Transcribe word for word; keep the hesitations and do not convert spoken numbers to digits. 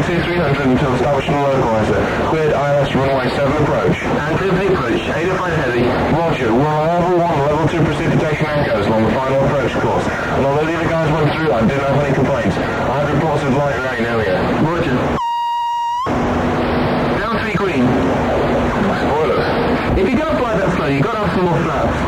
two three hundred until establishing a localizer. Cleared I L S runway seven approach. And cleared the approach, eight oh five heavy. Roger, we're on level one, level two precipitation echoes along the final approach course. And although the other guys went through, I didn't have any complaints. I had reports of light rain earlier. Roger. Down three green. Spoilers. If you're going to fly that slow, you've got to have some more flaps.